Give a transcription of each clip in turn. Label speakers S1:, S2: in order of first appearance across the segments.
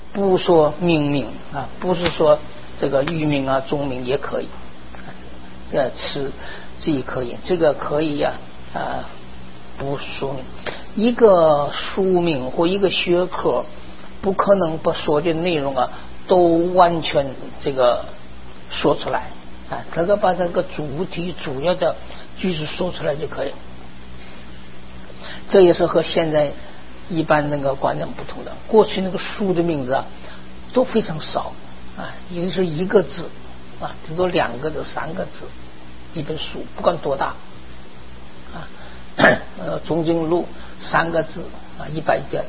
S1: 不说命名啊，不是说这个域名啊、中名也可以，是这也可以，这个可以呀不说明一个书名或一个学科，不可能把所有的内容啊都完全这个说出来啊，这个把这个主题主要的句子说出来就可以。这也是和现在一般那个观念不同的。过去那个书的名字啊都非常少啊，有的是一个字啊，最多2个字、3个字，一本书不管多大啊，中经录3个字啊，100件。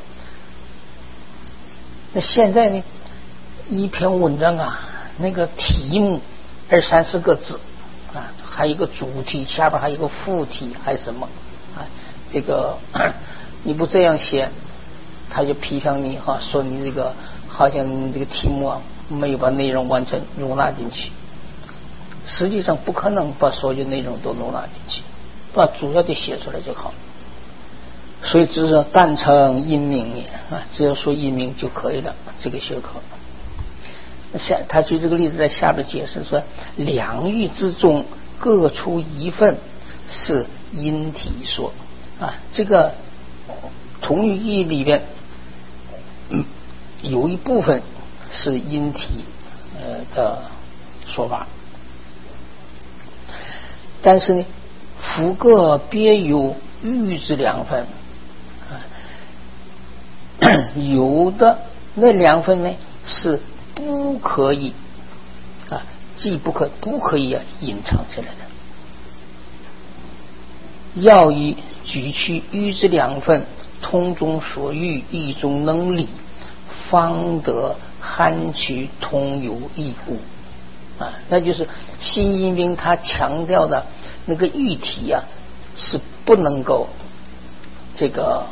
S1: 那现在呢，一篇文章啊，那个题目20-30个字啊，还有一个主题，下边还有一个副题，还有什么啊？这个你不这样写，他就批评你哈，说你这个好像你这个题目啊没有把内容完全容纳进去。实际上不可能把所有内容都容纳进去，把主要的写出来就好。所以只是单称因名也啊，只要说因名就可以了。这个学科，他举这个例子在下边解释说，两喻之中各出一份是因体说啊，这个同义里边有一部分是因体的说法，但是呢，夫各别有喻之2分有的那2分呢是不可以啊，不可以隐藏起来的。要以举去喻之2分，通中所喻，意中能理，方得含取通有异故啊，那就是新因名他强调的那个喻体啊，是不能够这个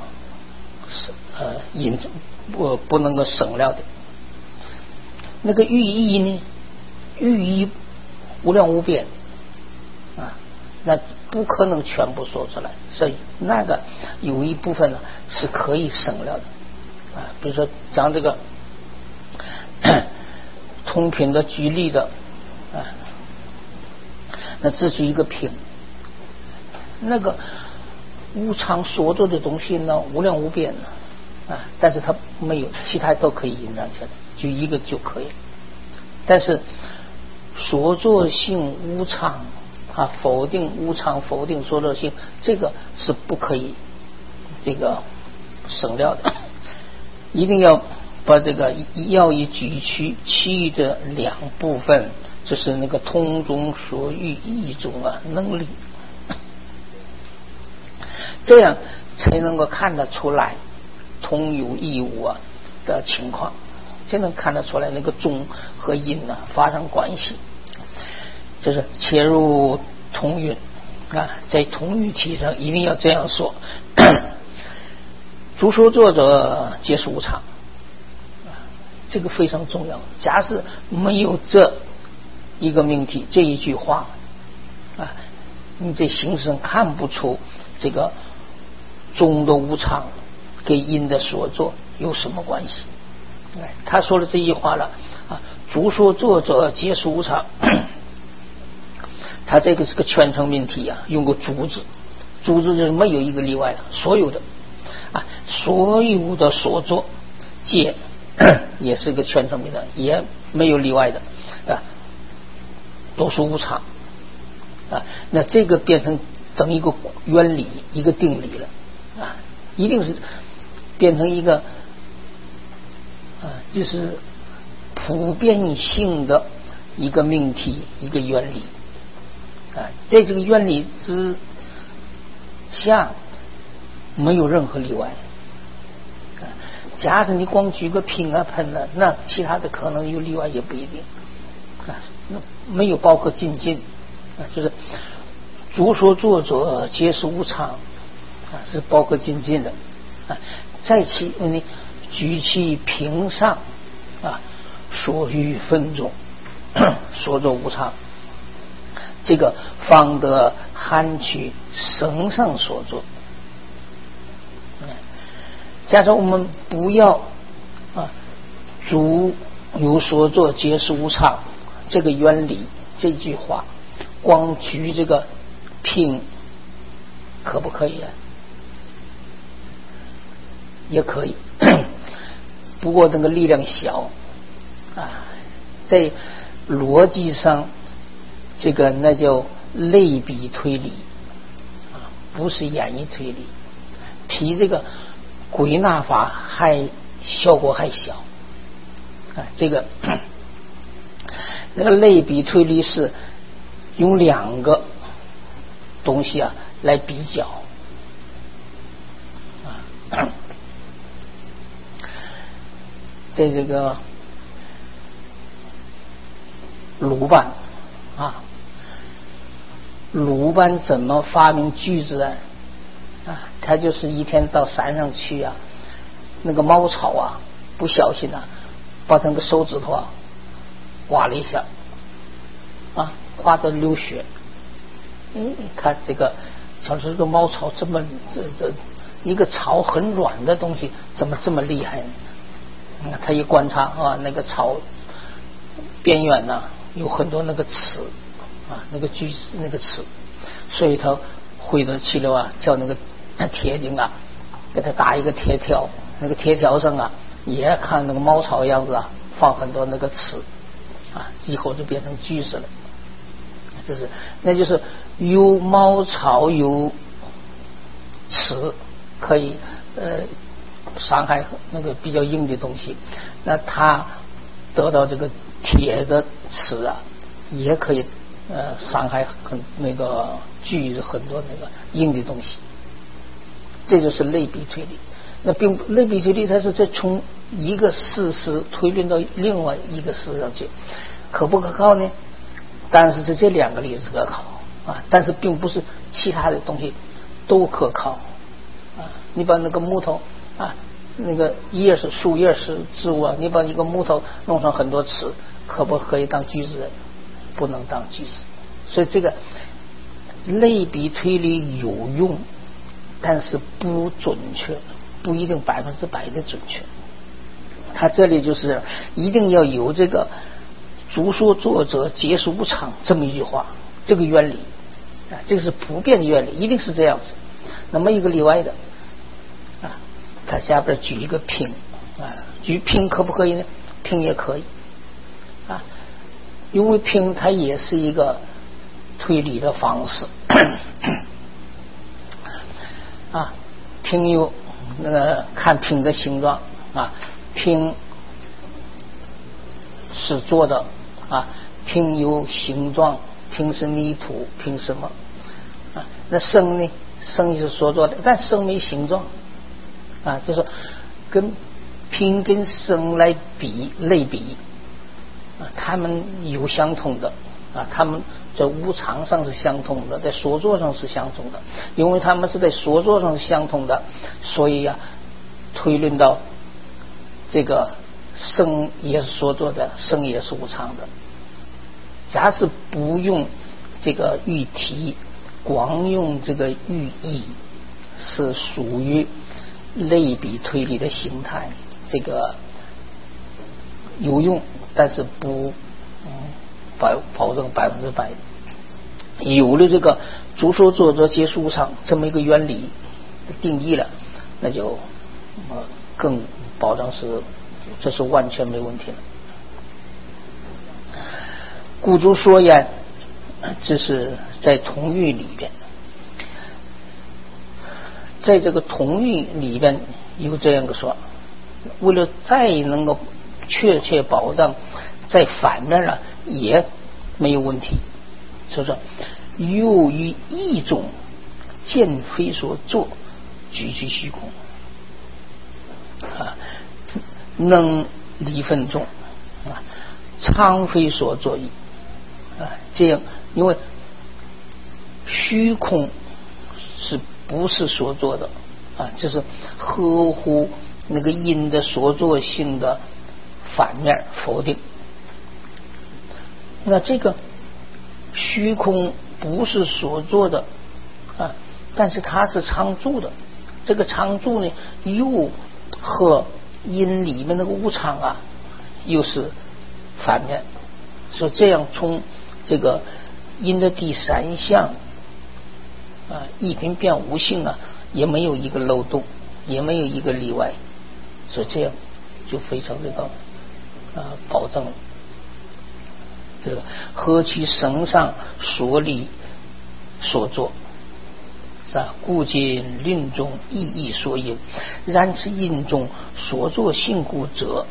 S1: 不能够省略的。那个寓意呢，寓意无量无边啊，那不可能全部说出来，所以那个有一部分呢是可以省略的啊。比如说讲这个通品的举例的啊，那只举一个品，那个无常所作的东西呢无量无边啊，但是它没有，其他都可以隐藏起来，就一个就可以。但是所作性无常啊，否定无常，否定所作性，这个是不可以这个省略的，一定要把这个要以举去其余的2部分，就是那个通中所喻，意中啊能理，这样才能够看得出来通有异无啊的情况，才能看得出来那个中和因呢发生关系。就是切入同韵啊，在同语体上一定要这样说。诸说作者皆是无常，这个非常重要。假使没有这一个命题，这一句话啊，你在形式上看不出这个中的无常跟因的所作有什么关系。他说了这一话了啊，诸说作者皆是无常。他这个是个全称命题啊，用个诸字，诸字就是没有一个例外的，所有的啊，所有的所作皆也是个全称命的，也没有例外的啊，都是无常啊。那这个变成整一个原理，一个定理了啊，一定是变成一个就是普遍性的一个命题，一个原理啊，在这个原理之下没有任何例外啊。假使你光举个品啊喷了，那其他的可能有例外也不一定啊，那没有包括尽尽啊，就是诸说作者皆是无常啊，是包括尽尽的啊。在其你举其平上啊，所欲分中所作无常，这个方得含取绳上所作。假设我们不要诸有所作皆是无常，这个原理这句话，光举这个拼可不可以啊？也可以，不过那个力量小啊，在逻辑上，这个那叫类比推理啊，不是演绎推理，比这个归纳法还效果还小啊。这个那个类比推理是用两个东西啊来比较啊。在这个鲁班啊，鲁班怎么发明锯子啊？他就是一天到山上去啊，那个猫草啊，不小心啊，把那个手指头啊刮了一下啊，刮得流血。看这个，像是这个猫草这么这一个草很软的东西，怎么这么厉害呢？他一观察啊，那个草边缘呢有很多那个齿啊，那个锯子那个齿，所以他回头去了啊，叫那个铁匠啊，给他打一个铁条，那个铁条上啊，也看那个猫草样子啊，放很多那个齿啊，以后就变成锯子了。那就是有猫草有齿可以伤害那个比较硬的东西，那他得到这个铁的齿啊，也可以伤害那个锯很多那个硬的东西。这就是类比推理。那类比推理它是再从一个事实推论到另外一个事实上去，可不可靠呢？当然是这两个例子可靠啊，但是并不是其他的东西都可靠啊。你把那个木头啊，那个叶是树叶是植物啊，你把一个木头弄上很多齿，可不可以当锯子？不能当锯子。所以这个类比推理有用，但是不准确，不一定100%的准确。他这里就是一定要有这个诸说作者皆是无常这么一句话，这个原理啊，这个是普遍的原理，一定是这样子。那么一个例外的啊，他下边举一个拼啊，举拼可不可以呢？拼也可以啊，因为拼它也是一个推理的方式啊。拼有那个看拼的形状啊，拼是做的啊，拼有形状，拼是泥土，拼什么啊？那生呢？生是所做的，但生没形状啊，就是跟拼跟生来比类比啊，他们有相同的啊，他们在无常上是相同的，在所作上是相同的，因为他们是在所作上是相同的，所以啊，推论到这个生也是所作的，生也是无常的。假使不用这个喻体，光用这个寓意，是属于类比推理的形态，这个有用，但是不保证100%。有了这个诸说作者皆是无常这么一个原理定义了，那就更保证是这是完全没问题了。故诸说言，这是在同义里边，在这个同义里边有这样的说，为了再能够确切保障在反面上也没有问题，所以说由于一种见非所作，举虚空啊，能离分众啊，常非所作意啊，这样，因为虚空是不是所做的啊？就是合乎那个因的所作性的反面否定。那这个虚空不是所做的啊，但是它是常住的。这个常住呢，又和因里面那个无常啊又是反面，所以这样从这个音的第三项一品变无性也没有一个漏洞，也没有一个例外，所以这样就非常这个保证了这个何其绳上所理所作故今论中意义所引，然此因中所作性故者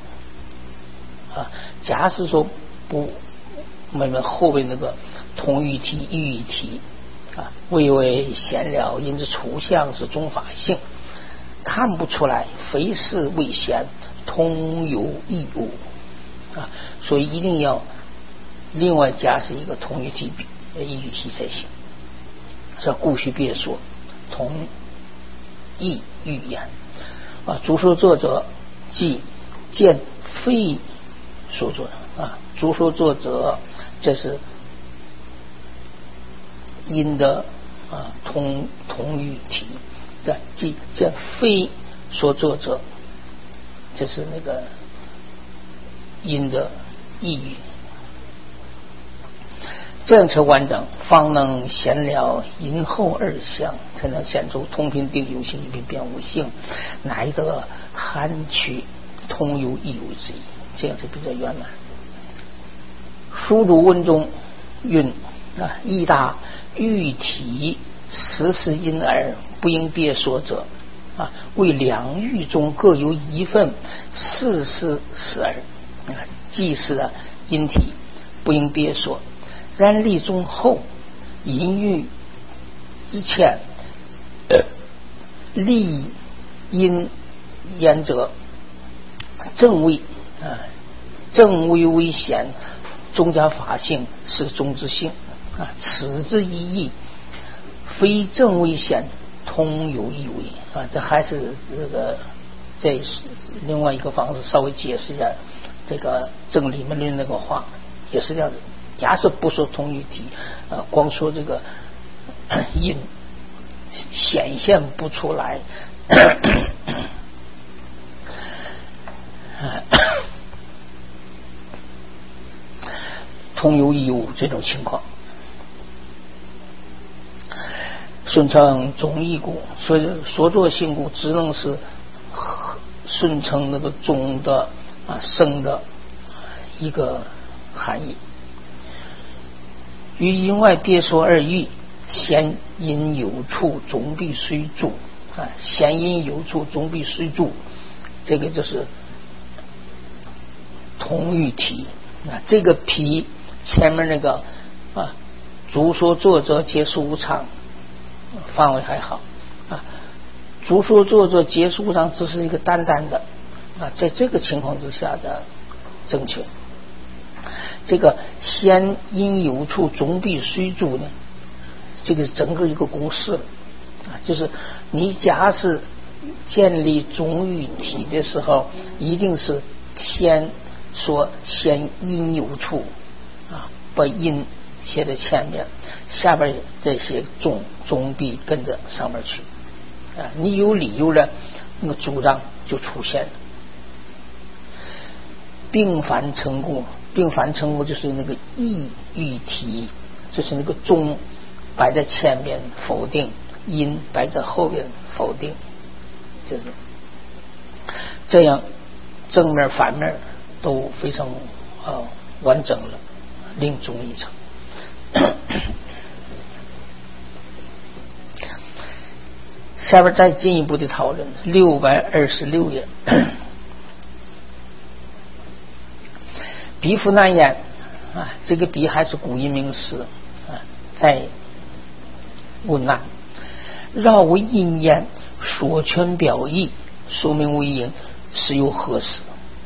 S1: 假使说不我们后面那个同语体异语体谓为闲了，因之除相是中法性，看不出来，非是未闲，通有异物所以一定要另外加上一个同语体异语体才行。是故须别说同义语言诸说作者即见非所作诸说作者这是因的同语体即见非所作者这是那个因的意语，这样才完整，方能显了因后二项，才能显出同品定有性，一品变无性，乃得含取通有异有之意，这样是比较圆满。书主文中云义大喻体实是因而不应别说者为两喻中各有一份事是耳即是因体不应别说，然立中后因喻之前立因言者正谓为显中家法性是中之性此之一义，非正谓显通有异为这还是这个在另外一个方式稍微解释一下这个正理门论那个话，也是这样子。假设不说同语体光说这个因显现不出来通有异有这种情况，顺承中义故，所以所作性故只能是顺承那个中的生的一个含义。于因外别说二义，先因有处总必须住先因有处总必须住，这个就是同语体这个皮前面那个诸说作者皆是无常范围还好诸说作者皆是无常只是一个单单的在这个情况之下的正确。这个先因有处总必须住呢，这个整个一个公式就是你假使建立总语体的时候，一定是先说先因有处把因写在前面，下边这些总必跟着上面去你有理由了，那个主张就出现了。并繁成故，并繁成故就是那个义语体，就是那个中摆在前面否定，因摆在后边否定，就是这样正面反面都非常完整了，另中一场。下边再进一步的讨论626页彼夫难言这个彼还是古音名词在问难，绕为因言，所权表意，说明为因，是又何时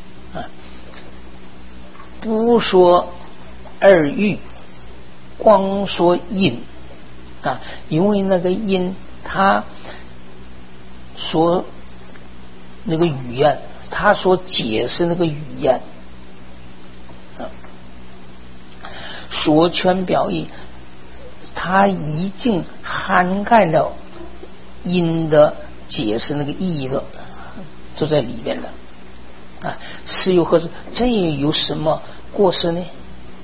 S1: 不说二喻，光说因因为那个因他说那个语言，他所解释那个语言说权表意，他已经涵盖了因的解释那个意义了，就在里边了是有何事？这有什么过失呢？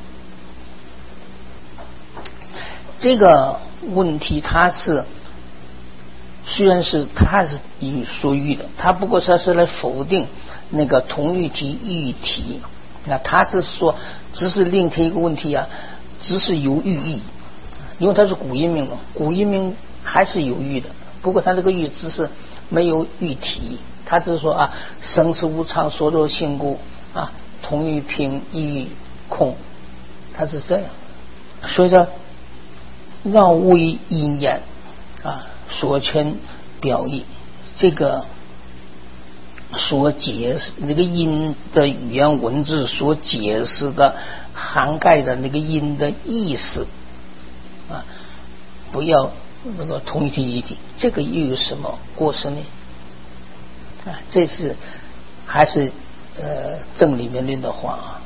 S1: 这个问题它是虽然是它是有所欲的，它不过它是来否定那个同义题寓意题。那它是说只是另提一个问题啊，只是有寓意，因为它是古音名嘛，古音名还是有寓的，不过它这个寓只是没有寓题，它只是说啊，生死无常，所作性故啊，同义平，意义空，它是这样。所以说绕为因言啊，所权表意，这个所解释那个因的语言文字所解释的涵盖的那个因的意思啊，不要那个同一体一体，这个又有什么过失呢？啊，这是还是正里面论的话啊。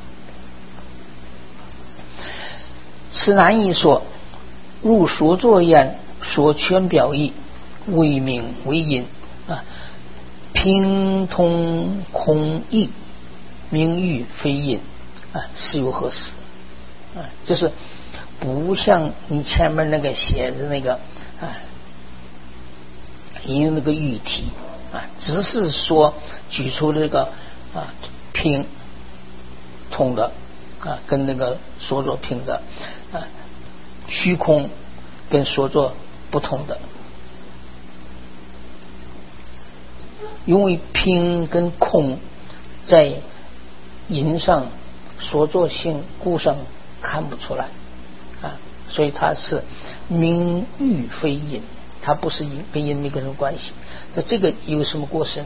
S1: 此难以说，入所作言，所权表意，为名为因啊，平通空义，名誉非因啊，是有何事啊？就是不像你前面那个写的那个啊，引用那个喻体啊，只是说举出这个啊平通的啊，跟那个所作平的啊，虚空跟所作不同的。因为平跟空在因上所作性故上看不出来啊，所以它是名誉非因，它不是因跟因没什么关系。那这个有什么过失呢？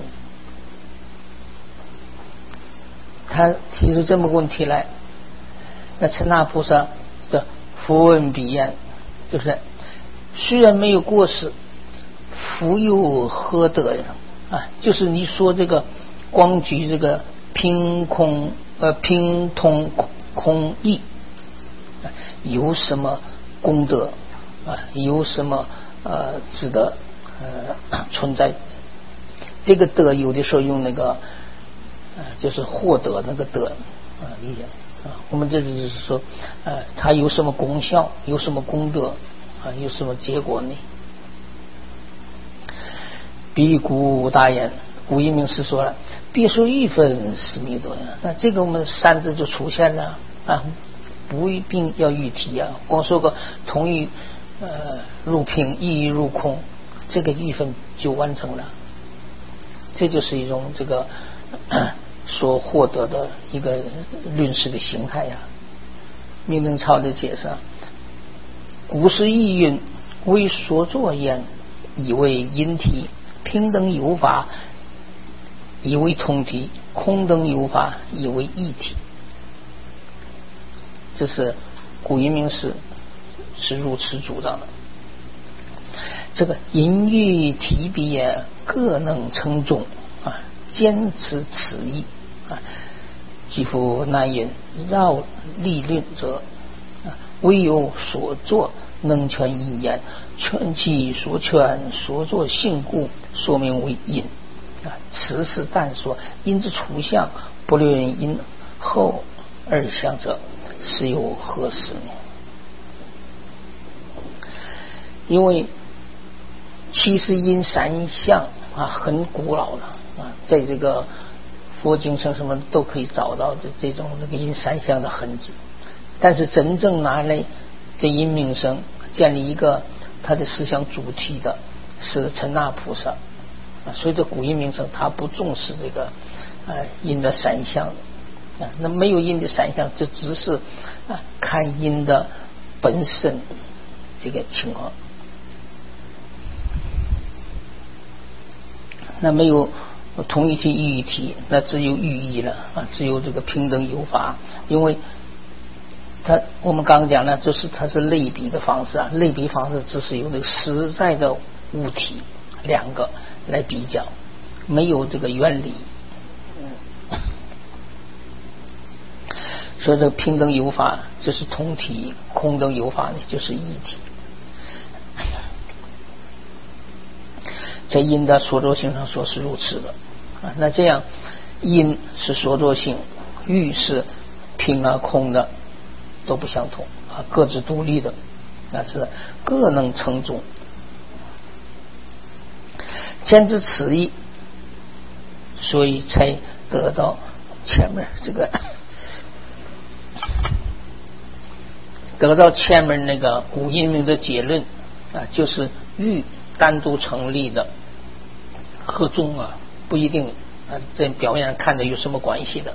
S1: 他提出这么个问题来，那陈那菩萨的佛问彼言，就是虽然没有过失，福又何得呀？啊，就是你说这个光举这个平通空义有什么功德啊？有什么值得存在？这个德有的时候用那个就是获得那个德啊理解啊。我们这里就是说它有什么功效，有什么功德啊，有什么结果呢？比古大言，古一名师说了，必说一分思弥多呀。那这个我们三字就出现了啊，不一定要喻体啊，光说个同义入平，意义入空，这个一分就完成了。这就是一种这个所获得的一个论事的形态呀。明正超的解释，古时意蕴为所作言，以为因体，平等有法以为通体，空等有法以为一体。这是古因名师是如此主张的。这个因喻体比也各能称重啊，坚持此意啊，几乎难言绕立论者啊，唯有所作能全因言，全其所全所作性故，说明为因啊。此是但说因之初相，不论因后二相者，是有何事呢？因为其实因三相啊很古老了啊，在这个佛经上什么都可以找到这种那个因三相的痕迹，但是真正拿来给因名声建立一个他的思想主题的是陈那菩萨啊，所以这古因名声他不重视这个因的三相啊，那没有因的三相，这只是看因的本身这个情况。那没有同一体寓意体，那只有寓意了啊，只有这个平等有法。因为我们刚刚讲了，就是它是类比的方式啊，类比方式只是有那个实在的物体两个来比较，没有这个原理。所以这个平等有法就是同体，空等有法呢就是一体。在因的所作性上说是如此的啊，那这样阴是说作性，欲是平啊空的，都不相同啊，各自独立的，那是各能成中。兼知此意，所以才得到前面这个，得到前面那个古阴明的结论啊，就是欲单独成立的和中啊不一定啊，在表面上看着有什么关系的，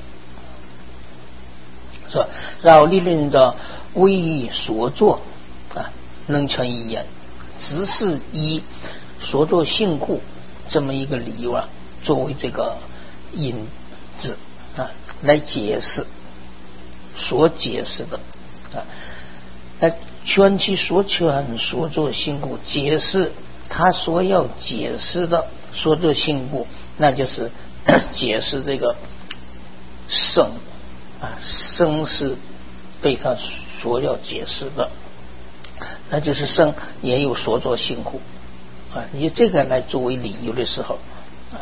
S1: 是吧？绕理论的为欲所作啊，能成一言，只是以所作性故这么一个理由啊，作为这个引子啊来解释所解释的啊，来全其所全所作性故，解释他所要解释的所作性故，那就是解释这个生啊，生是被他所要解释的，那就是生也有所作性故啊，以这个来作为理由的时候啊，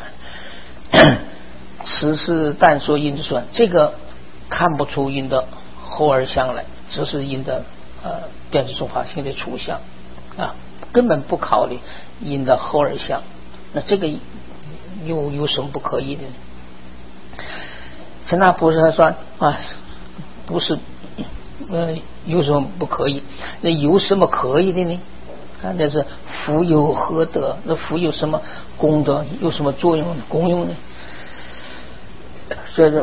S1: 此是但说因之说，这个看不出因的后二相来，只是因的变质中法性的初相啊，根本不考虑因的后二相，那这个又有什么不可以的呢？陈那菩萨说啊，不是有什么不可以？那有什么可以的呢？啊，那是福有何德？那福有什么功德？有什么作用功用呢？所以说，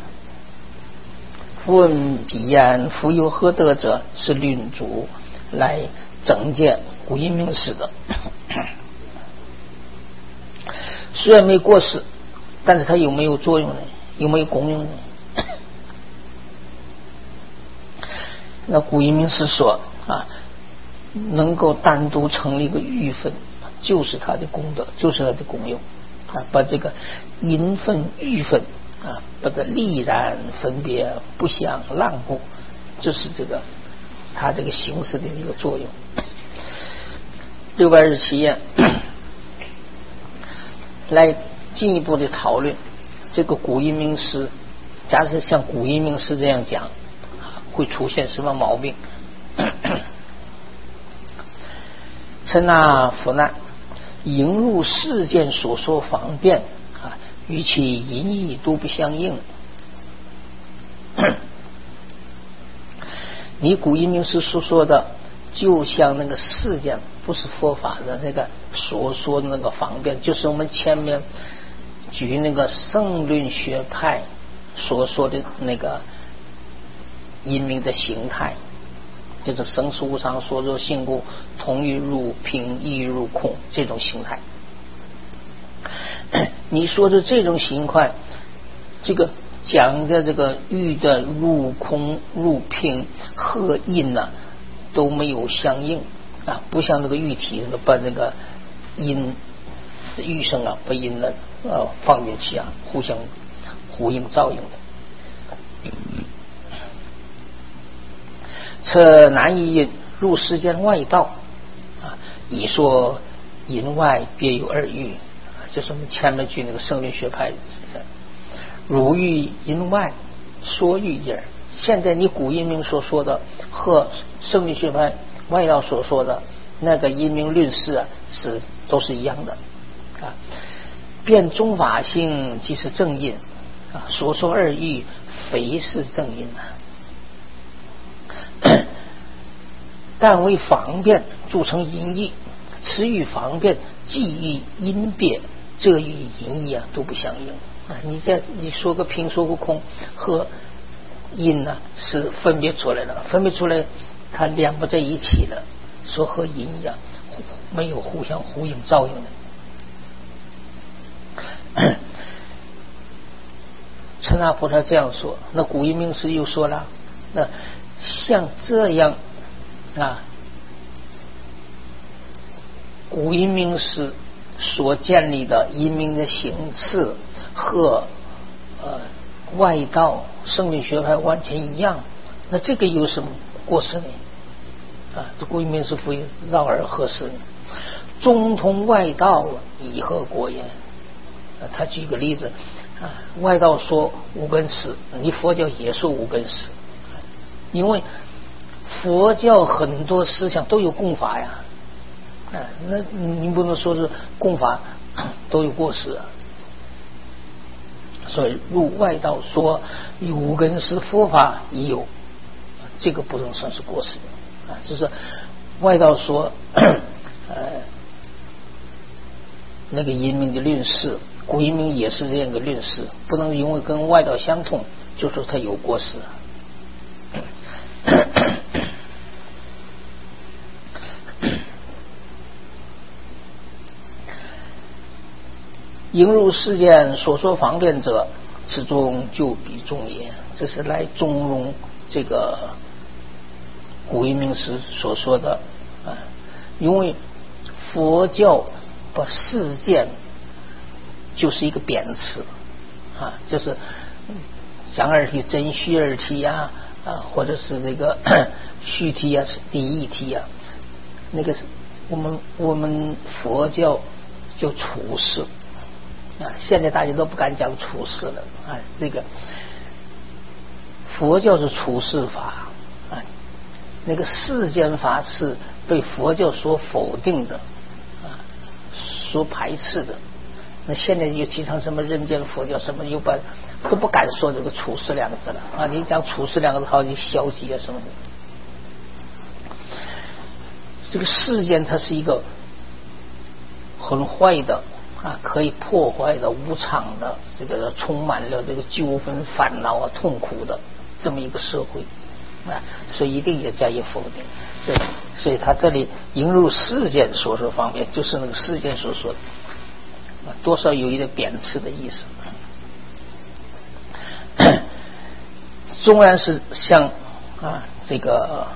S1: 问彼言福有何德者，是论主来整见古阴明师的。虽然没过世，但是它有没有作用呢？有没有功用呢？那古阴明师说啊，能够单独成立一个欲分，就是它的功德，就是它的功用啊，把这个阴分欲分啊，把它立然分别不相让步，这是这个它这个形式的一个作用。627页来进一步的讨论这个古阴明师，假设像古阴明师这样讲，会出现什么毛病？称那夫难，引入世间所说方便啊，与其淫意都不相应。你古阴明师所说的，就像那个世间不是佛法的那个所说的那个方便，就是我们前面举那个圣论学派所说的那个阴明的形态，就是生死无常所作性故，同于入平，亦入空这种形态。你说的这种形态，这个讲的这个欲的入空入平和阴呢都没有相应啊，不像那个欲体把那个阴欲生啊把阴呢放进去啊，互相呼应照应的。此难以引入世间外道啊，以说淫外别有二欲，就是我们前面举那个圣律学派如欲淫外说欲也。现在你古阴明所说的和圣律学派外道所说的那个阴明论事啊，是都是一样的啊。辩中法性即是正因啊，所说二欲非是正因啊。但为方便铸成淫意，此与方便既与因别，这与淫意啊都不相应啊。你说个平说个空和因呢是分别出来的，分别出来它连不在一起的，说和因一样没有互相呼应照应的。陈那菩萨这样说，那古阴明师又说了，那像这样啊，古阴明师所建立的阴明的形式和外道圣律学派完全一样，那这个有什么过失呢？啊，这古阴明师非绕而合适呢？中通外道以何果也？他举个例子， 外道说无根识，你佛教也说无根识，因为佛教很多思想都有共法呀，那你不能说是共法都有过失啊。所以入外道说有无根识佛法也有，这个不能算是过失啊，就是外道说那个阴明的论释，古阴明也是这样一个论释，不能因为跟外道相同就说他有过失。应入世间所说方便者，此中就比中也。这是来中容这个古阴明师所说的因为佛教把世间就是一个贬词就是讲二体真虚二体或者是这个虚体是第一体那个我们佛教就处世现在大家都不敢讲处世了这个佛教是处世法那个世间法是被佛教所否定的所排斥的。那现在又提倡什么人间佛教，什么又都不敢说这个处世两个字了你讲处世两个字好像消极什么的。这个世间它是一个很坏的可以破坏的无常的，这个充满了这个纠纷烦恼痛苦的这么一个社会所以一定也加以否定。所以他这里引入世间所说方面，就是那个世间所说的多少有一点贬斥的意思。纵然是像这个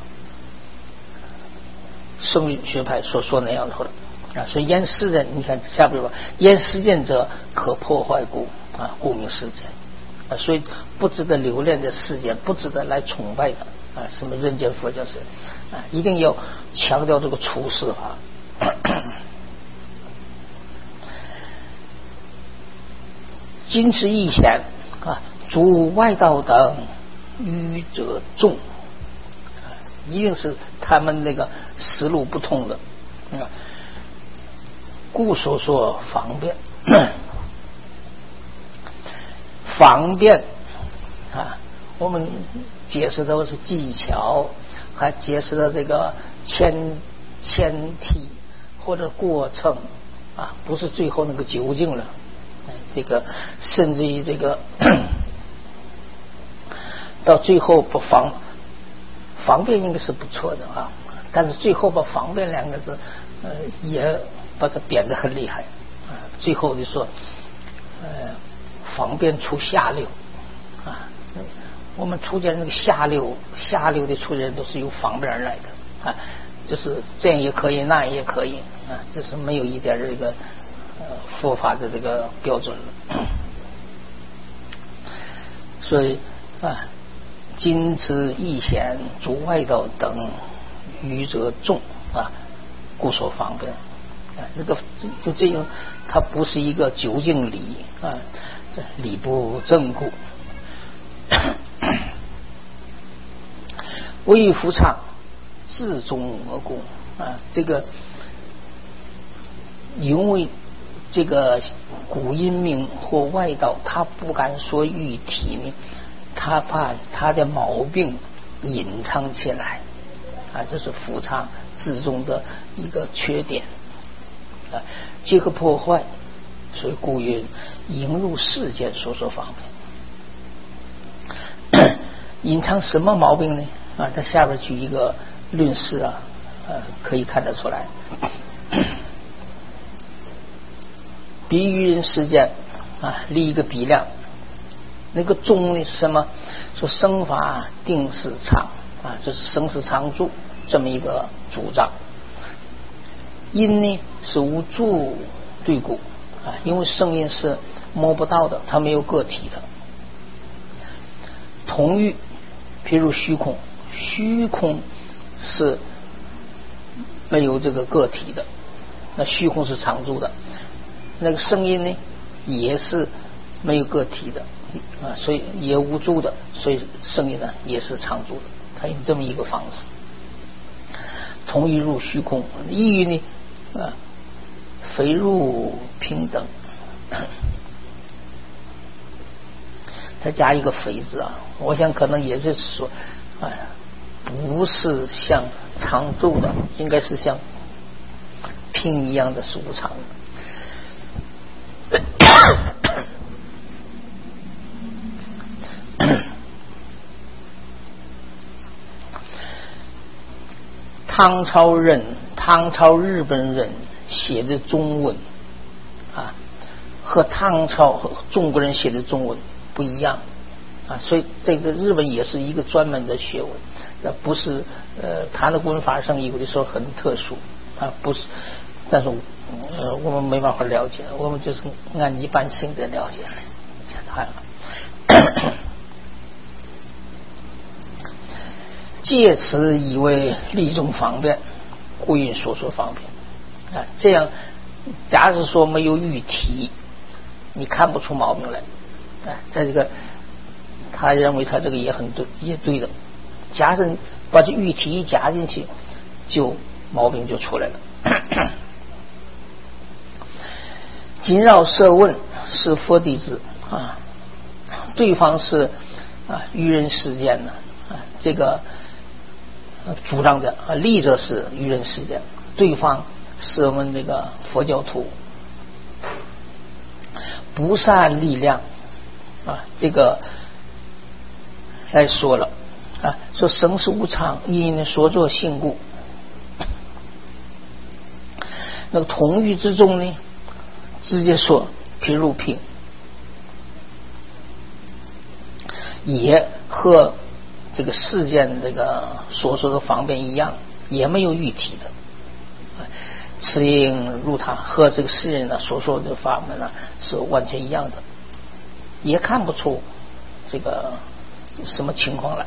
S1: 圣学派所说那样的所以言世人，你看下边吧，言世间者可破坏故故名世间所以不值得留恋的世间，不值得来崇拜的什么人间佛教是一定要强调这个处世法。今之异显诸外道等愚者众一定是他们那个思路不通的故所说方便方便我们解释的是技巧，还解释了这个前提或者过程不是最后那个究竟了。这个甚至于这个到最后不方便应该是不错的但是最后把方便两个字也把它贬得很厉害最后就说方便出下流我们出家人那个下流的出家人都是由方便而来的就是这样也可以那样也可以就是没有一点这个佛法的这个标准了。所以今之异显诸外道等愚者众故所方便这个就这样，它不是一个究竟理理不正故。为夫唱自中而故这个因为这个古阴明或外道他不敢说喻体呢，他怕他的毛病隐藏起来这是夫唱自中的一个缺点这个破坏，所以故云引入世间所说方便。隐藏什么毛病呢他下边举一个论释可以看得出来。比喻人世间立一个比量，那个中呢是什么？说生法定是常这是生死常住这么一个主张。因呢是无助对故因为声音是摸不到的，它没有个体的。同喻譬如虚空，虚空是没有这个个体的，那虚空是常住的。那个声音呢也是没有个体的啊，所以也无助的，所以声音呢也是常住的。它用这么一个方式，同一入虚空，意义呢非入平等，再加一个非字啊，我想可能也是说不是像常住的，应该是像平一样的是无常的。唐朝日本人写的中文啊，和唐朝和中国人写的中文不一样啊，所以这个日本也是一个专门的学问，不是他的文法上有的时候很特殊啊，不是，但是我们没办法了解，我们就是按一般性的了解他。借此以为利众方便，故应说方便啊。这样，假如说没有喻体，你看不出毛病来啊。在这个，他认为他这个也很对，也对的。加上把这喻体一加进去，就毛病就出来了。金绕设问是佛弟子啊，对方是愚人世间的啊，这个主张的立者是愚人世间，对方是我们这个佛教徒，不善力量啊，这个来说了啊，说生死无常，因所作性故。那个同语之中呢，直接说譬如平，也和这个世间这个所说的方便一样，也没有喻体的，此应如他和这个世人呢所说的法门呢是完全一样的，也看不出这个什么情况来。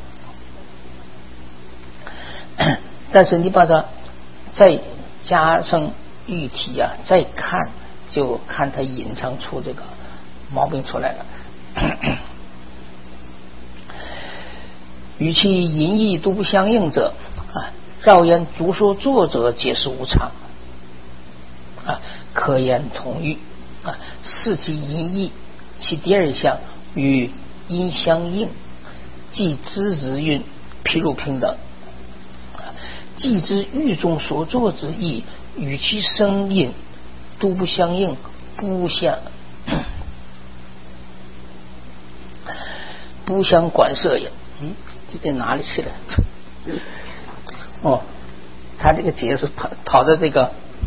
S1: 但是你把它再加上喻体啊，再看就看它隐藏出这个毛病出来了。与其隐义都不相应者啊，绕言诸说作者皆是无常啊，可言同语啊，是其隐义，其第二项与因相应，即知之运譬如平等啊，即知语中所作之意与其声音都不相应，不相关涉也。这在哪里去了？他这个解释跑到这个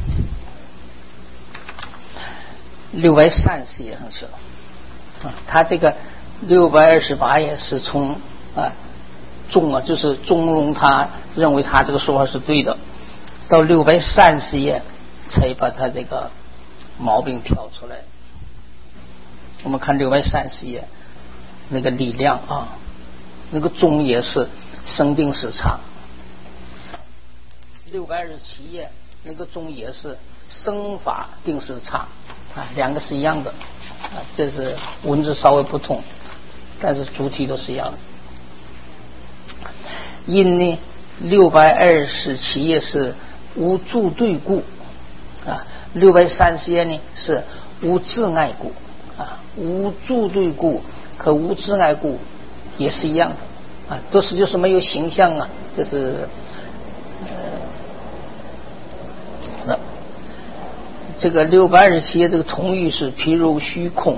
S1: 630页上去了啊。他这个628页是从就是中庸他认为他这个说法是对的，到630页才把他这个毛病挑出来。我们看630页那个力量啊，那个中也是生定时差，627页那个中也是生法定时差啊，两个是一样的啊，这是文字稍微不同，但是主题都是一样的。因呢627页是无助对故啊，630页呢是无自爱故啊，无助对故和无自爱故也是一样的啊，都是就是没有形象啊，就是这个627页这个同语是譬如虚空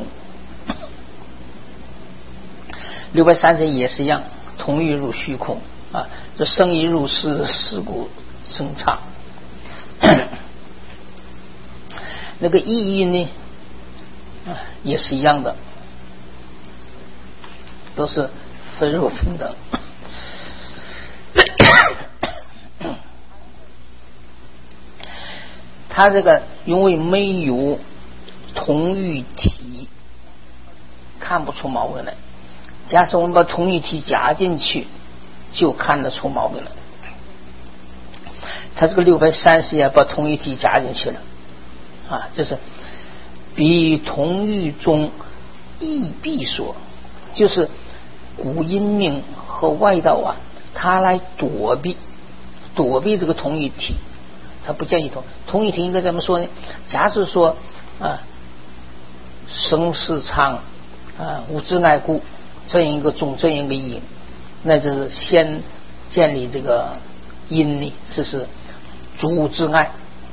S1: ，630也是一样，同语入虚空啊，这生一入世，事故生差。那个意义呢也是一样的，都是非肉平等。他这个因为没有同语体，看不出毛病来，假设我们把同语体加进去，就看得出毛病来。他这个630页把同语体加进去了啊，就是比同语中易必说，就是古阴命和外道啊，他来躲避这个同义体，他不建议同义体应该怎么说呢？假使说生死常无自爱故，这样一个中，这样一个因，那就是先建立这个因呢，是足自爱，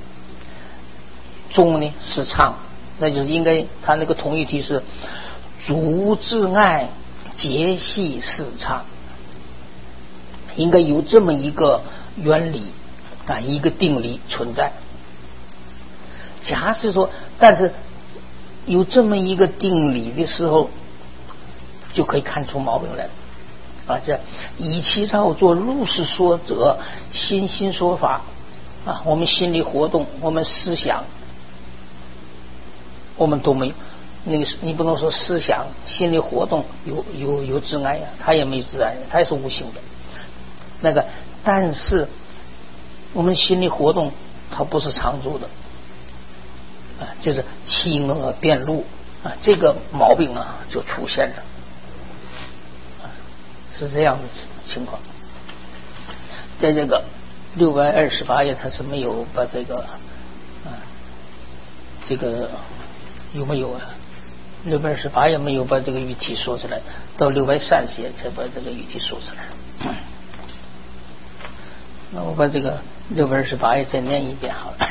S1: 中呢是常，那就是应该他那个同义体是足自爱皆系是常，应该有这么一个原理一个定理存在。假使说，但是有这么一个定理的时候，就可以看出毛病来这以其照做，如是说者，心说法我们心理活动，我们思想，我们都没有那个，你不能说思想心理活动有自爱它也没自爱，它也是无形的那个，但是我们心理活动它不是常住的就是欺恶辩路这个毛病就出现了是这样的情况。在这个628页他是没有把这个这个有没有628页没有把这个语体说出来，到630页才把这个语体说出来那我把这个628页再念一遍好了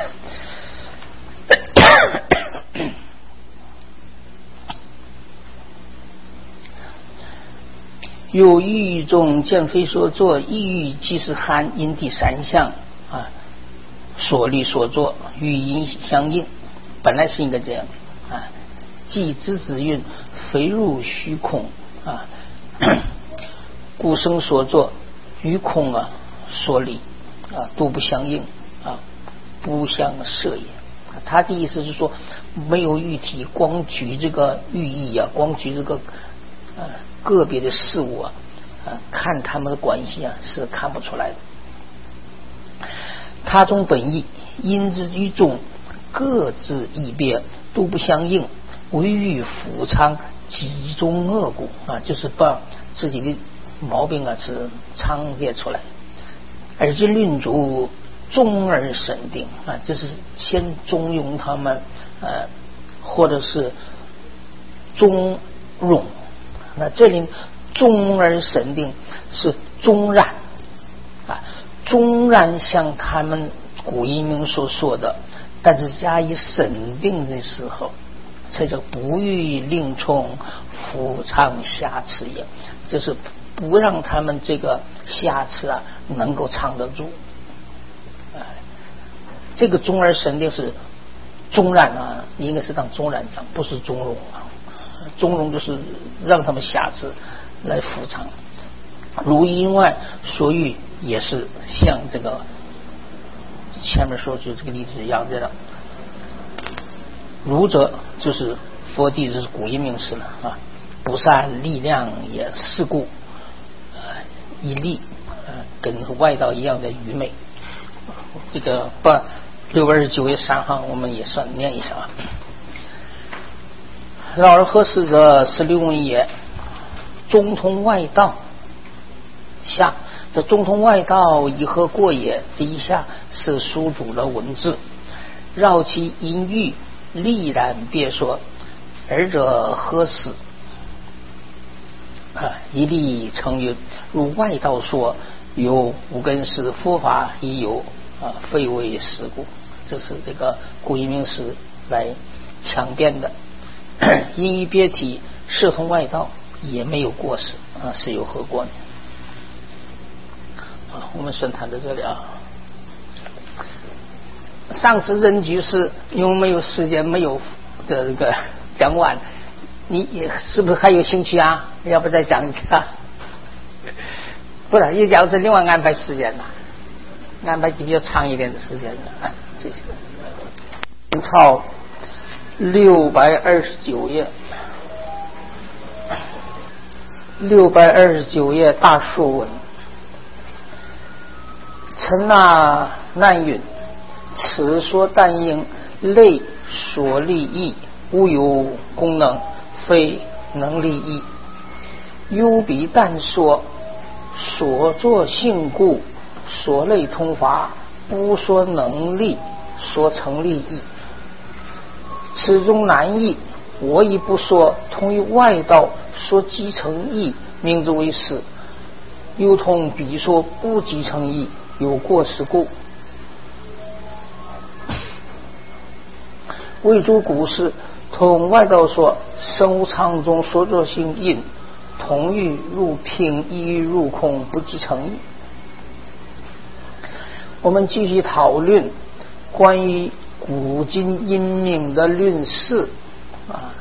S1: 有意语中见非所作，意语即是含因第三项所立所作与因相应，本来是应该这样即知子运非入虚空故生所作与空所立都不相应不相摄也。他的意思是说，没有喻体，光举这个寓意光举这个个别的事物看他们的关系是看不出来的。他中本意因之于众，各自异别，都不相应，唯欲俯藏集中恶故就是把自己的毛病是藏列出来。而今论主中而审定就是先中庸他们或者是中庸。那这里中而审定是中然中然像他们古阴明所说的，但是加以审定的时候才叫不欲令从俯藏瑕疵也，就是不让他们这个瑕疵能够藏得住这个中而审定是中然应该是当中然讲，不是中庸中庸就是让他们瑕疵来俯藏。如因外所欲也是像这个前面说就这个例子一样的如者就是佛弟子是古阴明师了不善力量也是故一力跟外道一样的愚昧。这个把629页3行我们也算念一下老而合适者16也，中通外道下，这中通外道以何过也？这一下是书主的文字，绕其音域，力然别说，二者何事一力成云，如外道说有无根是佛法亦有非为事故。这是这个古阴明师来强辩的。因一别体视同外道也没有过失是有何过呢？我们先谈到这里上次人居士因为没有时间没有的这个讲完，你是不是还有兴趣要不再讲一下？不是，一讲是另外安排时间安排比较长一点的时间这些抄629页，629页大说文。臣难允，此说但应类所立意，无有功能，非能立意。优比但说所作性故，所类通法，不说能力，说成立意。此中难易，我亦不说，同于外道，说即成义，名之为实。又同彼说不即成义，有过失故。为诸古事，同外道说生无常中所作性因，同欲入平，亦欲入空，不即成义。我们继续讨论关于古今因命的论释啊。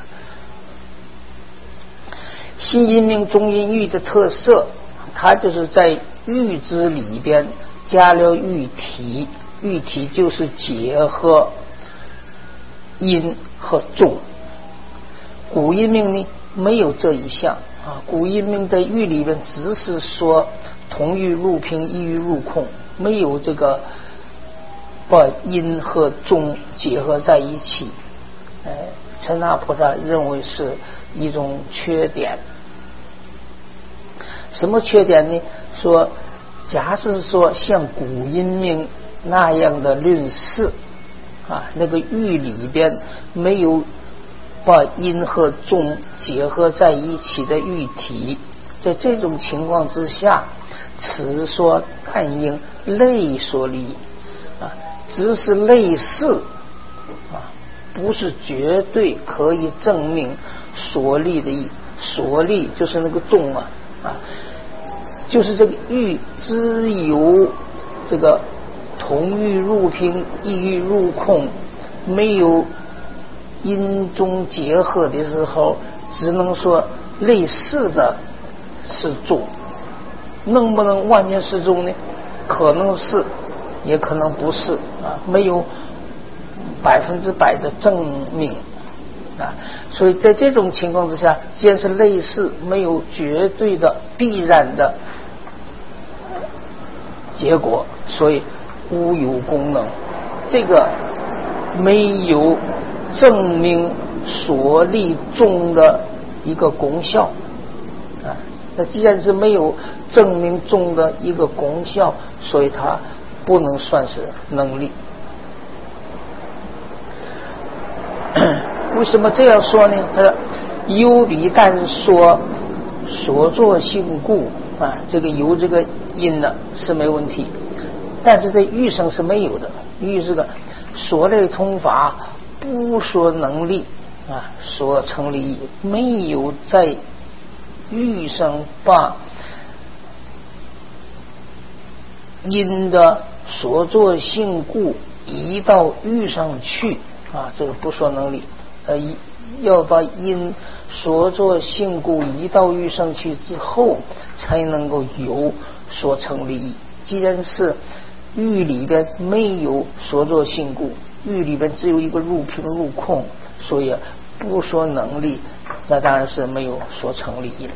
S1: 新因命中因喻的特色，它就是在喻之里边加了喻体，喻体就是结合因和中。古因命呢没有这一项啊，古因命的喻里边只是说同欲入平，亦欲入空，没有这个把因和中结合在一起。陈那菩萨认为是一种缺点。什么缺点呢？说假设说像古因命那样的论释啊，那个喻里边没有把因和中结合在一起的喻体，在这种情况之下，此说但应类说理啊，只是类似啊，不是绝对可以证明所立的意。所立就是那个中啊，就是这个喻只有这个同欲入平，亦欲入空，没有因中结合的时候，只能说类似的是中。能不能完全是中呢？可能是，也可能不是啊，没有100%的证明啊。所以在这种情况之下，既然是类似，没有绝对的必然的结果，所以无有功能，这个没有证明所立中的一个功效啊。那既然是没有证明中的一个功效，所以它不能算是能力。为什么这样说呢？他说由比但说所作性故啊，这个由这个因呢是没问题，但是在喻上是没有的。喻这个所类通法，不说能力啊，所成立义，没有在喻上把因的所作性故移到喻上去啊，这个不说能力。要把因所作性故移到喻上去之后，才能够有所成立义。既然是喻里边没有所作性故，喻里边只有一个入平入空，所以不说能力，那当然是没有所成立义。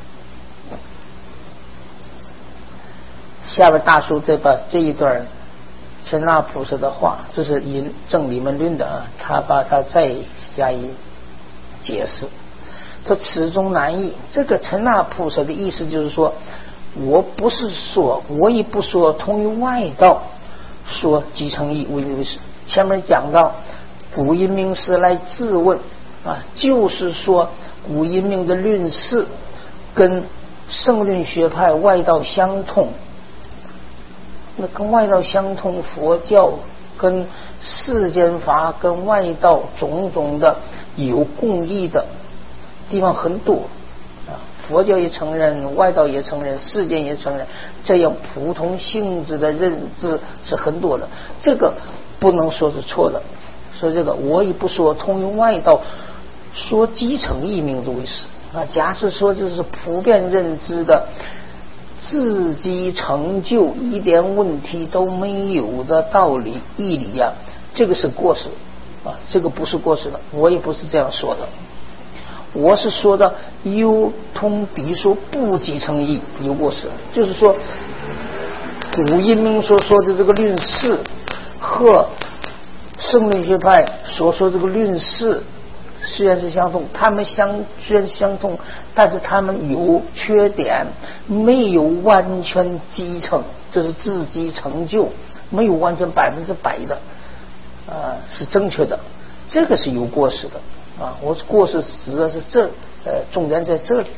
S1: 下边大叔再把这一段陈那菩萨的话，这是引正理门论的啊，他把它再加以解释。这此中难易，这个陈那菩萨的意思就是说，我不是说，我也不说同于外道说即成义为实。前面讲到古因命师来质问啊，就是说古因命的论释跟圣论学派外道相通。那跟外道相通，佛教跟世间法跟外道种种的有共异的地方很多啊，佛教也承认，外道也承认，世间也承认，这样普通性质的认知是很多的，这个不能说是错的。所以这个我也不说通于外道说即成义名之为实啊，假设说这是普遍认知的自己成就一点问题都没有的道理义理啊，这个是过失啊，这个不是过失的，我也不是这样说的。我是说的有通比说不即成义有过失，就是说古因命所说的这个论释和圣论学派所说这个论释虽然是相通，他们虽然相通，但是他们有缺点，没有完全继承，这是自己成就，没有完全100%的是正确的，这个是有过失的我过失指的是重点在这里。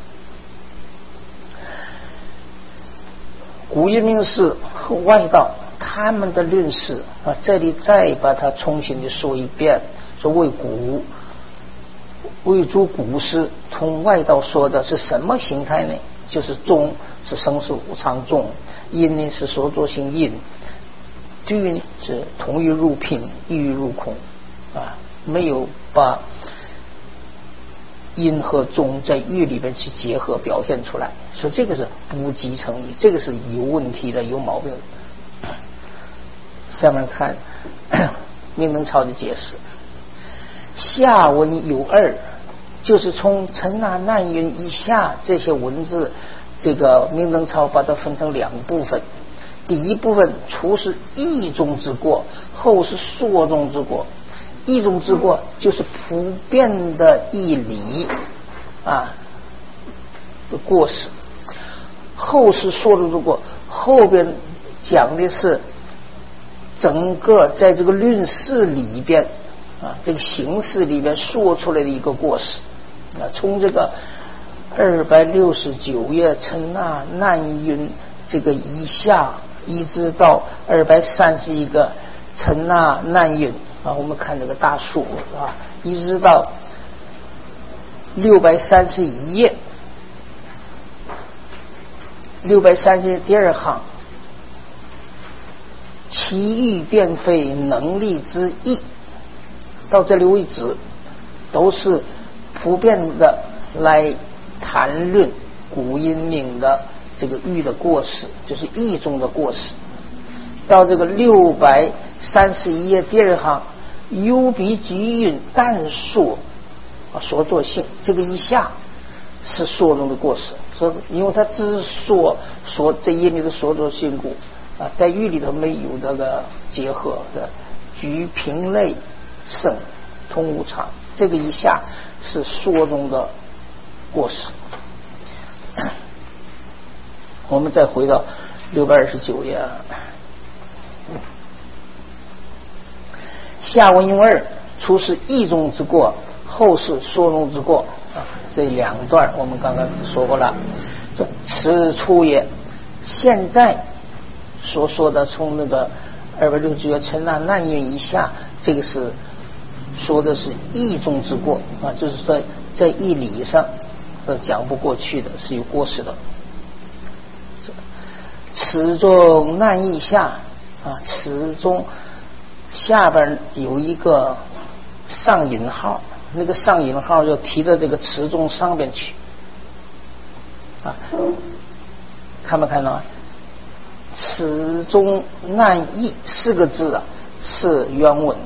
S1: 古因命释和外道他们的论释这里再把它重新的说一遍，说为诸古师同外道说的是什么形态呢？就是中是生死无常中，因呢是所作性因，句呢是同于入品，异于入空没有把因和中在欲里边去结合表现出来，所以这个是不即成义，这个是有问题的，有毛病的。下面看命能操的解释，下文有二，就是从陈那难云以下这些文字，这个命能操把它分成两部分。第一部分初是意中之过，后是说中之过。意中之过就是普遍的义理的过失，后是说中之过，后边讲的是整个在这个论释里边这个形式里边说出来的一个过失从这个269页陈那难云这个以下一直到231个陈那难云我们看这个大数一直到631页第二行，其欲便非能力之意，到这里为止都是普遍的来谈论古因命的这个欲的过失，就是意中的过失。到这个631页第二行，幽鼻举韵但说所作性，这个以下是说中的过失，所以因为他只说这一里的所作性故在欲里头没有这个结合的举平类胜通无常，这个以下是说中的过失。我们再回到629页下文因二，初是意中之过，后是说中之过这两段我们刚刚说过了。此处也现在所说的从那个269页陈那难云以下，这个是说的是意中之过就是在义理上讲不过去的，是有过失的。此中难以下此中下边有一个上引号，那个上引号就提到这个词中上边去看没看到此中难易4个字是原文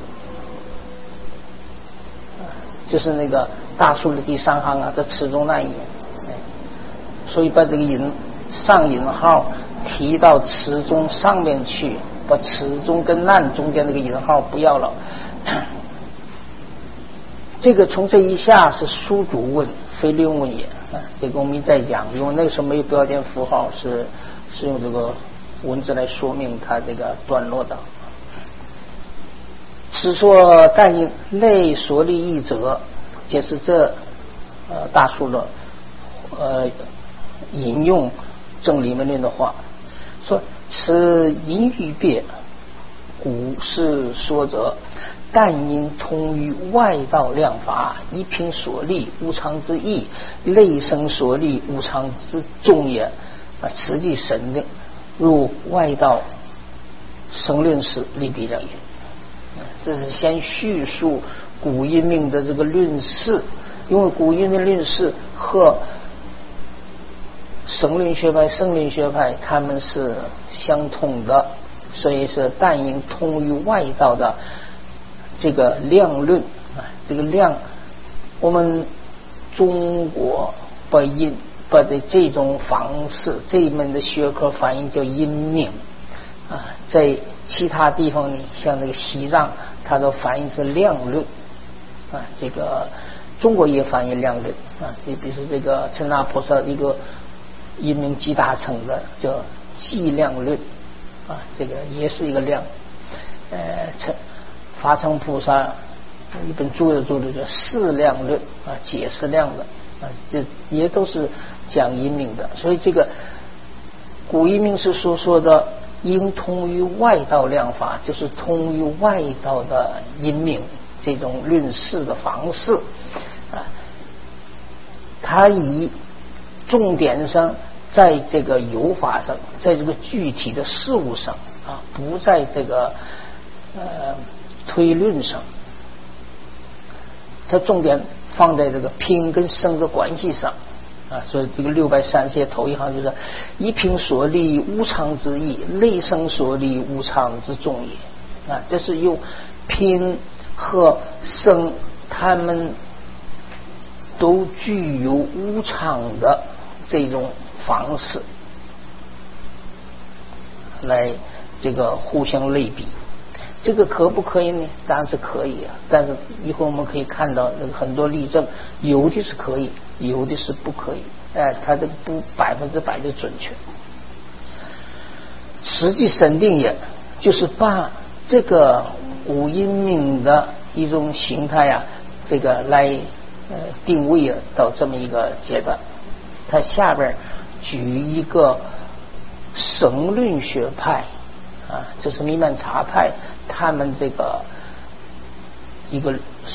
S1: 就是那个大数的第3行这此中难易所以把这个上引号提到词中上面去，把词中跟难中间那个引号不要了。这个从这一下是书主问，非令问也这个我们再讲，因为那个时候没有标点符号，是用这个文字来说明它这个段落的。此说但以类所立义者，解释这大数的引用正理门论的话，说此因欲别古是说者，但因通于外道量法，一品所立无常之意，类生所立无常之众也此即神的入外道生论时立比量也。这是先叙述古因命的这个论释，因为古因命论释和生论学派圣论学派他们是相通的，所以是但因通于外道的这个量论这个量我们中国把这种方式这一门的学科翻译叫因命在其他地方呢，像那个西藏它都翻译是量论啊，这个中国也翻译量论啊，你比如说这个陈那菩萨一个因明极大乘的叫计量论啊，这个也是一个量。法成菩萨一本著的叫释量论啊，解释量的啊，这也都是讲因明的。所以这个古因明师所说的应通于外道量法，就是通于外道的因明这种论事的方式啊，它以重点上在这个有法上，在这个具体的事物上啊，不在这个推论上，它重点放在这个品跟生的关系上啊。所以这个630头一行就是以品所立无常之意，类生所立无常之众也啊，这是用品和生他们都具有无常的这种方式来这个互相类比。这个可不可以呢？当然是可以啊，但是一会儿我们可以看到那个很多例证，有的是可以，有的是不可以，它这个不100%的准确。实际审定也就是把这个五因明的一种形态啊，这个来定位啊到这么一个阶段。它下边举一个省论学派啊，这是弥曼茶派他们这个一个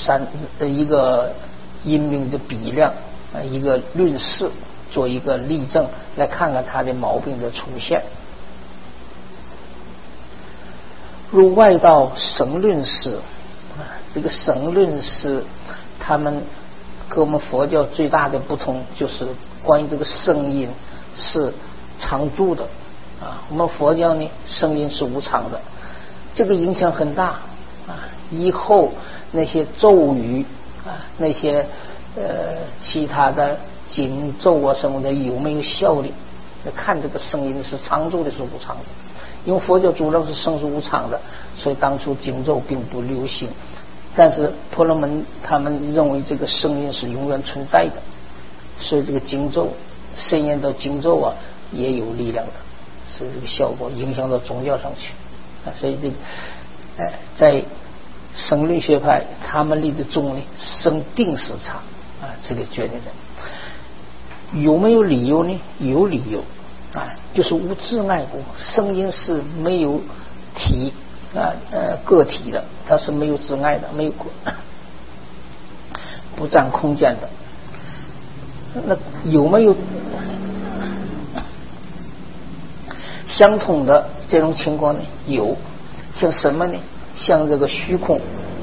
S1: 因明的比量啊，一个论事做一个例证，来看看它的毛病的出现。入外道省论师啊，这个省论师他们跟我们佛教最大的不同就是关于这个声音是常住的啊，我们佛教呢声音是无常的，这个影响很大啊。以后那些咒语啊，那些其他的经咒啊什么的有没有效力，看这个声音是常住的是无常的。因为佛教主张是生是无常的，所以当初经咒并不流行。但是婆罗门他们认为这个声音是永远存在的，所以这个经咒伸延到经咒啊也有力量的，是这个效果影响到宗教上去啊。所以这个在省律学派他们立的宗呢，生定时差啊，这个决定的有没有理由呢？有理由啊，就是无自爱故，声音是没有体个体的，它是没有自爱的，没有不占空间的。那有没有相同的这种情况呢？有，像什么呢？像这个虚空，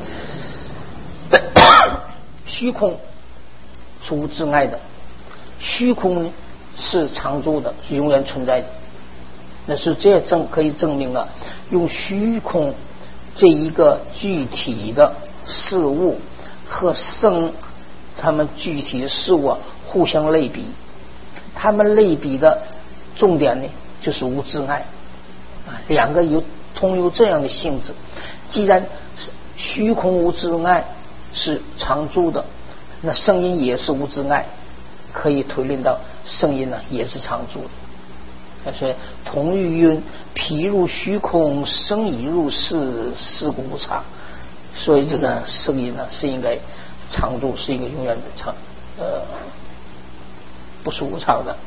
S1: 虚空是无自爱的，虚空呢是常住的，是永远存在的。那是这可以证明了，用虚空这一个具体的事物和生他们具体的事物互相类比，他们类比的重点呢就是无自爱啊，两个同有这样的性质。既然虚空无自爱是常住的，那声音也是无自爱，可以推论到声音呢也是常住的。所以同于云，譬如虚空，声已入世，是故无常。所以这个声音呢是应该常住，是一个永远的常，不是无常的。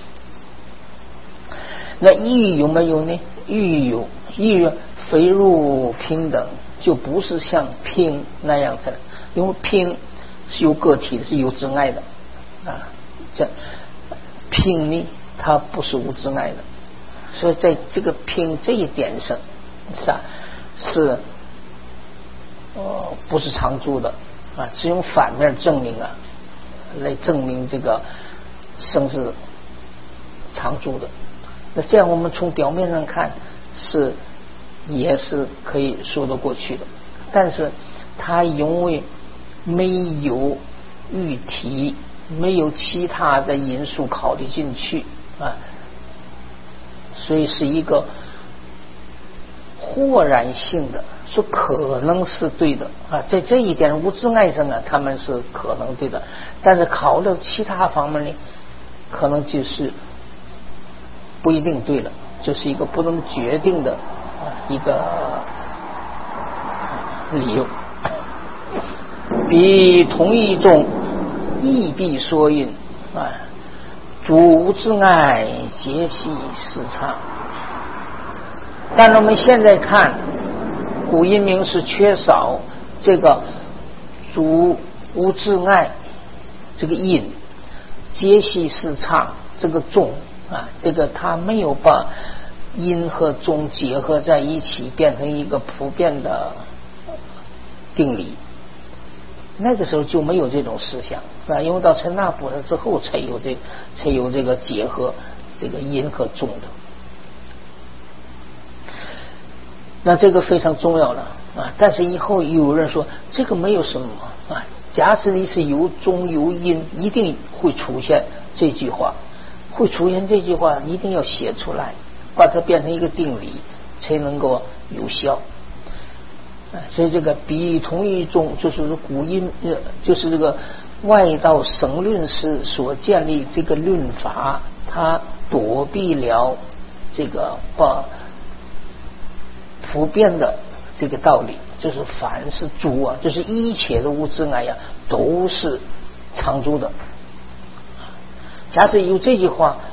S1: 那义有没有呢？义有，义非如平等，就不是像平那样的，因为平是有个体的，是有自爱的啊。这平呢，它不是无自爱的，所以在这个平这一点上，是不是常住的啊？只用反面证明啊，来证明这个生是常住的。那这样我们从表面上看也是可以说得过去的，但是它因为没有喻体，没有其他的因素考虑进去啊，所以是一个豁然性的说可能是对的啊，在这一点无自爱上他们是可能对的，但是考虑其他方面呢，可能就是不一定对了，就是一个不能决定的一个理由。比同一种亦必说云啊，主无自爱，皆系时常。但是我们现在看古音名是缺少这个主无自爱这个音，皆系时唱这个中啊，这个它没有把音和中结合在一起，变成一个普遍的定理。那个时候就没有这种思想啊，因为到陈那补了之后才有这个结合这个音和中的。那这个非常重要了啊！但是以后有人说这个没有什么啊，假使你是有中有音，一定会出现这句话，会出现这句话，一定要写出来，把它变成一个定理，才能够有效。所以这个比同一种就是古音，就是这个外道省论师所建立这个论法，它躲避了这个把普遍的这个道理，就是凡是诸啊，就是一切的无自爱都是常住的。假设有这句话，